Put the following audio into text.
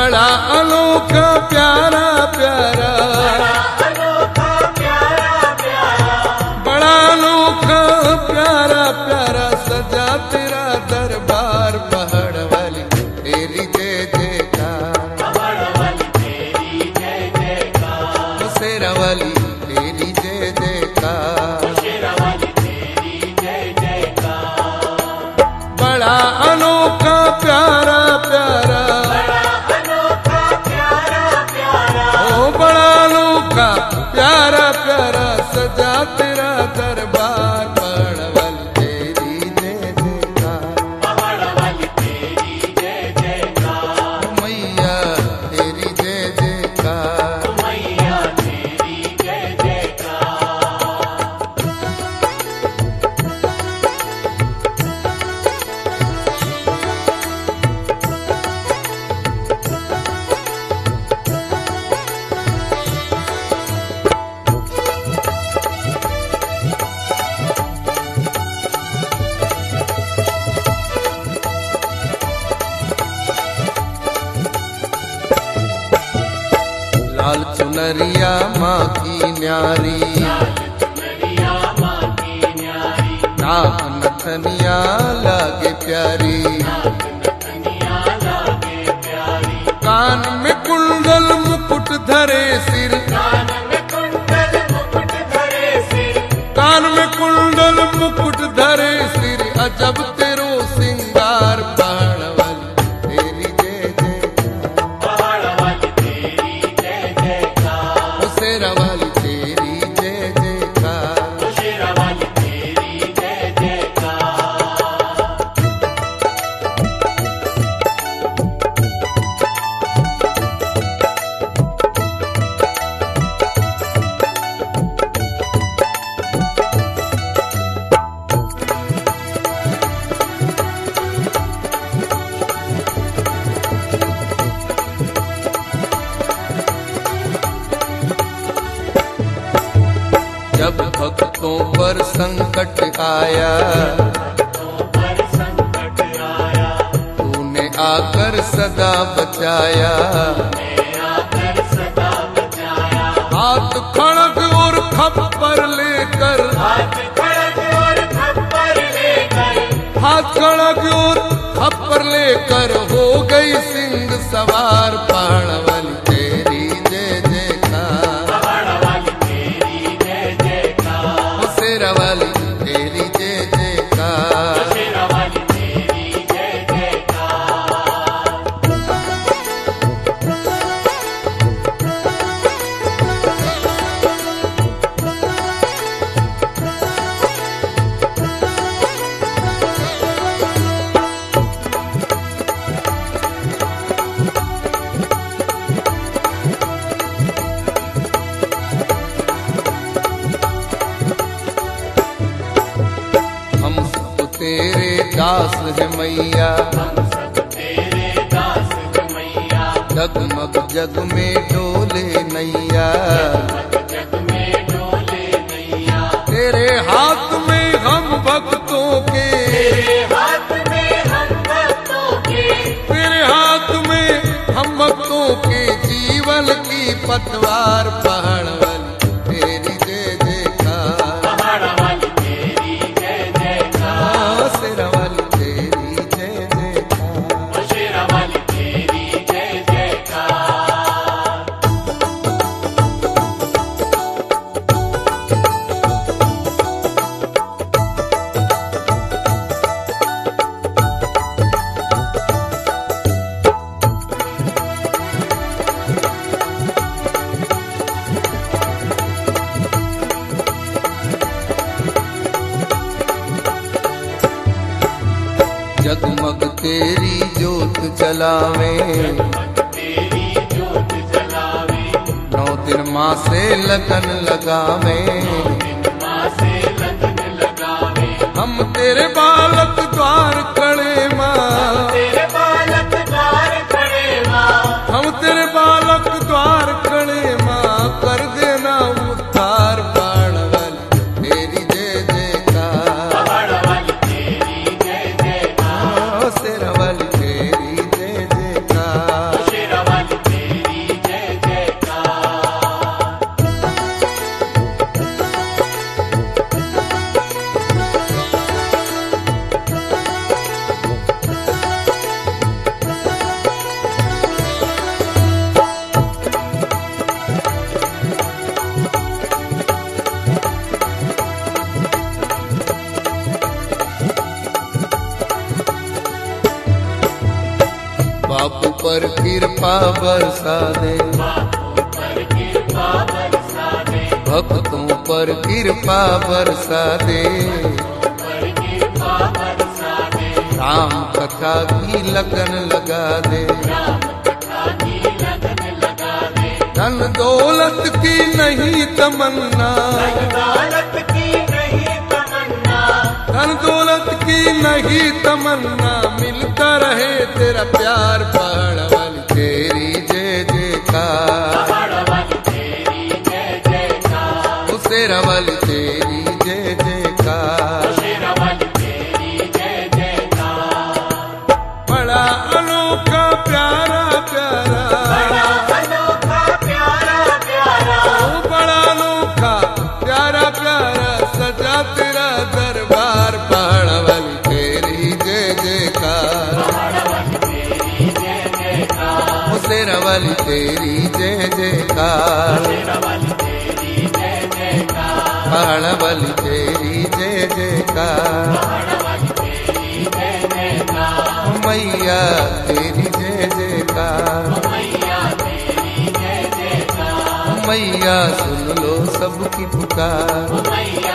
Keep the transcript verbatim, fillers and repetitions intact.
बड़ा अनोखा प्यारा प्यारा, बड़ा अनोखा प्यारा प्यारा सजा तेरा दरबार। पहाड़ वाली तेरी जय जयकार, शेरा वाली तेरी जय जयकार, बड़ा अनोखा प्यारा प्यारा, ओ बड़ा अनोखा प्यारा प्यारा सजा तेरा दरबार। पहाड़ वाली तेरी जय जयकार, मैया तेरी जय जयकार। लाल चुनरिया माँ की न्यारी, नाक नथनिया लागे प्यारी, कान में कुंडल मुकुट धरे सिर, कान में कुंडल मुकुट धरे सिर, अजब तेरो सिंगार। पहाड़ वाली तेरी जय जयकार, शेरा वाली तेरी जय जयकार। जब भक्तों पर संकट आया, तूने आकर सदा बचाया, हाथ खड़ग और खप्पर लेकर, हाथ खड़ग और खप्पर लेकर हो गई सिंह सवार। पहाड़ वाली तेरी जय जयकार, शेरा वाली तेरी जय जयकार। हम सब तेरे दास है मैया, जगमग जग में डोले नैया, तेरे हाथ में हम भक्तों के, तेरे हाथ में हम भक्तों के जीवन की पतवार। पहाड़ वाली तेरी जय जयकार, शेरा वाली तेरी जय जयकार। जगमग तेरी जोत जलावे, नौ दिन माँ से लगन लगावे, हम तेरे बालक द्वार खड़े माँ, हम तेरे बालक द्वार खड़े माँ, कर देना उद्धार। पहाड़ वाली तेरी जय जयकार, शेरा वाली तेरी जय जयकार। पर कृपा बरसा दे, भक्तों पर कृपा बरसा दे, राम कथा की लगन लगा दे, धन दौलत की नहीं तमन्ना, धन दौलत की नहीं तमन्ना, मिलता रहे तेरा प्यार। पहाड़ वाली तेरी जय जयकार, शेरा वाली तेरी जय जयकार, बड़ा अनोखा प्यारा प्यारा, बड़ा अनोखा प्यारा प्यारा सजा तेरा दरबार। पहाड़ वाली तेरी जय जयकार, शेरा वाली तेरी जय जयकार, पहाड़ वाली तेरी जय जयकार, मैया तेरी जय जयकार, मैया सुन लो सबकी पुकार।